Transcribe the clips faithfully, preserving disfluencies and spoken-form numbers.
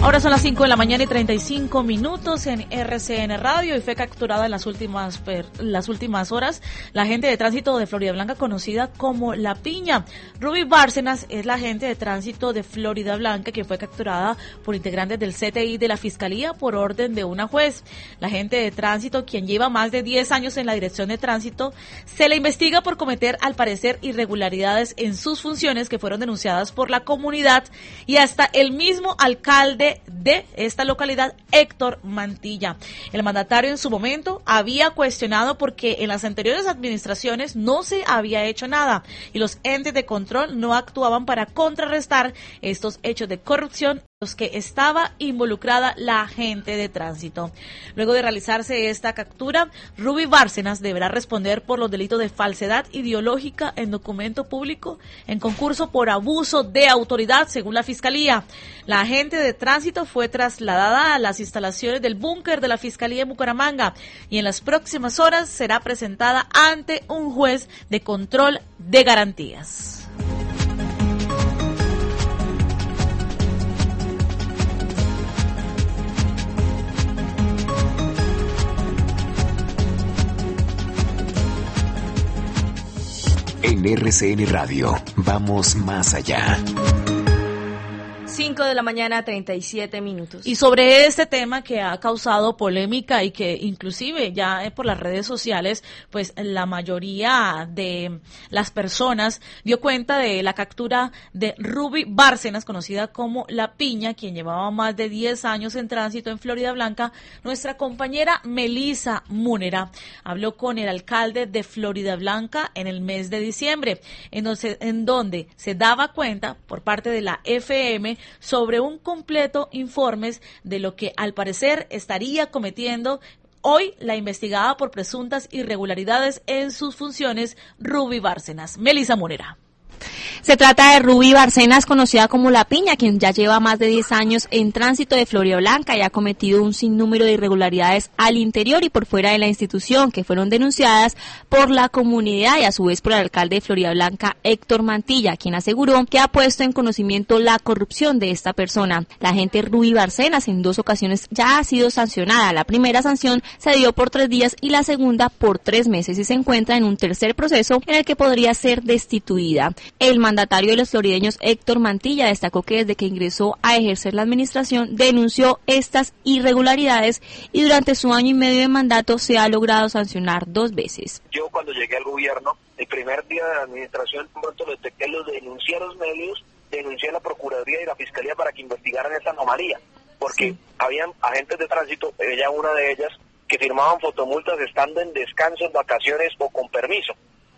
Ahora son las cinco de la mañana y treinta y cinco minutos en R C N Radio y fue capturada en las últimas per, las últimas horas la agente de tránsito de Florida Blanca conocida como La Piña. Ruby Bárcenas es la agente de tránsito de Florida Blanca que fue capturada por integrantes del C T I de la Fiscalía por orden de una juez. La agente de tránsito, quien lleva más de diez años en la dirección de tránsito, se le investiga por cometer al parecer irregularidades en sus funciones que fueron denunciadas por la comunidad y hasta el mismo alcalde de esta localidad, Héctor Mantilla. El mandatario en su momento había cuestionado porque en las anteriores administraciones no se había hecho nada y los entes de control no actuaban para contrarrestar estos hechos de corrupción los que estaba involucrada la agente de tránsito. Luego de realizarse esta captura, Ruby Bárcenas deberá responder por los delitos de falsedad ideológica en documento público en concurso por abuso de autoridad, según la Fiscalía. La agente de tránsito fue trasladada a las instalaciones del búnker de la Fiscalía de Bucaramanga y en las próximas horas será presentada ante un juez de control de garantías. En R C N Radio, vamos más allá. cinco de la mañana, treinta y siete minutos. Y sobre este tema que ha causado polémica y que inclusive ya por las redes sociales, pues la mayoría de las personas dio cuenta de la captura de Ruby Bárcenas, conocida como La Piña, quien llevaba más de diez años en tránsito en Florida Blanca. Nuestra compañera Melisa Múnera habló con el alcalde de Florida Blanca en el mes de diciembre, en donde, en donde se daba cuenta por parte de la F M sobre un completo informe de lo que al parecer estaría cometiendo hoy la investigada por presuntas irregularidades en sus funciones, Ruby Bárcenas. Melisa Múnera. Se trata de Ruby Bárcenas, conocida como La Piña, quien ya lleva más de diez años en tránsito de Florida Blanca y ha cometido un sinnúmero de irregularidades al interior y por fuera de la institución que fueron denunciadas por la comunidad y a su vez por el alcalde de Florida Blanca, Héctor Mantilla, quien aseguró que ha puesto en conocimiento la corrupción de esta persona. La agente Ruby Bárcenas en dos ocasiones ya ha sido sancionada. La primera sanción se dio por tres días y la segunda por tres meses y se encuentra en un tercer proceso en el que podría ser destituida. El mandatario de los florideños, Héctor Mantilla, destacó que desde que ingresó a ejercer la administración denunció estas irregularidades y durante su año y medio de mandato se ha logrado sancionar dos veces. Yo cuando llegué al gobierno, el primer día de la administración, pronto lo detecté, los denuncié a los medios, denuncié a la Procuraduría y la Fiscalía para que investigaran esta anomalía, porque sí. Habían agentes de tránsito, ella una de ellas, que firmaban fotomultas estando en descanso, en vacaciones o con permiso.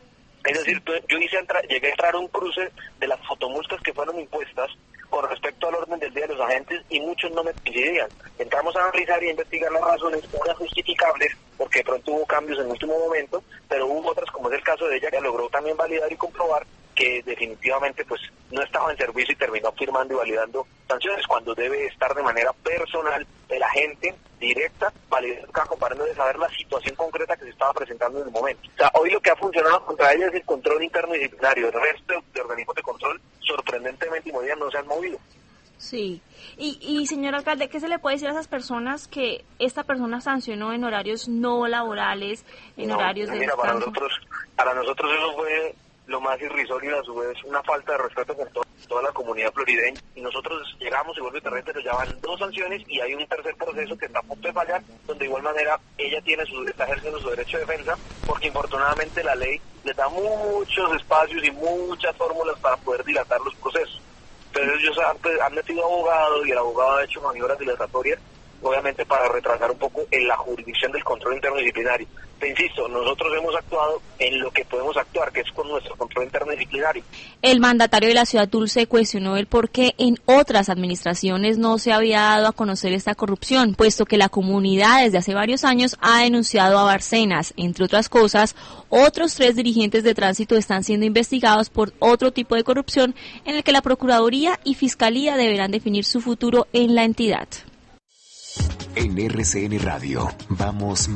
Es decir, yo hice entra, llegué a entrar a un cruce de las fotomultas que fueron impuestas con respecto al orden del día de los agentes y muchos no me coincidían. Entramos a analizar y a investigar las razones, unas justificables, porque de pronto hubo cambios en el último momento, pero hubo otras, como es el caso de ella, que logró también validar y comprobar que definitivamente pues no estaba en servicio y terminó firmando y validando sanciones, cuando debe estar de manera personal el agente directa, validando, comparando de saber la situación concreta que se estaba presentando en el momento. O sea, hoy lo que ha funcionado contra ella es el control interno y disciplinario. El resto de organismos de control, sorprendentemente y muy bien, no se han movido. Sí. Y, y señor alcalde, ¿qué se le puede decir a esas personas que esta persona sancionó en horarios no laborales, en no, horarios de mira, descanso? para nosotros, para nosotros eso fue lo más irrisorio y a su vez una falta de respeto con to- toda la comunidad florideña. Y nosotros llegamos y vuelve terrestre, nos llevan dos sanciones y hay un tercer proceso que está a punto de fallar, donde de igual manera ella tiene su, está ejerciendo su derecho de defensa, porque infortunadamente la ley le da muchos espacios y muchas fórmulas para poder dilatar los procesos. Pero ellos han, han metido abogado y el abogado ha hecho maniobras dilatatorias, obviamente para retrasar un poco en la jurisdicción del control interno disciplinario. Te insisto, nosotros hemos actuado en lo que podemos actuar, que es con nuestro control interno disciplinario. El mandatario de la ciudad dulce cuestionó el por qué en otras administraciones no se había dado a conocer esta corrupción, puesto que la comunidad desde hace varios años ha denunciado a Bárcenas. Entre otras cosas, otros tres dirigentes de tránsito están siendo investigados por otro tipo de corrupción en el que la Procuraduría y Fiscalía deberán definir su futuro en la entidad. En R C N Radio, vamos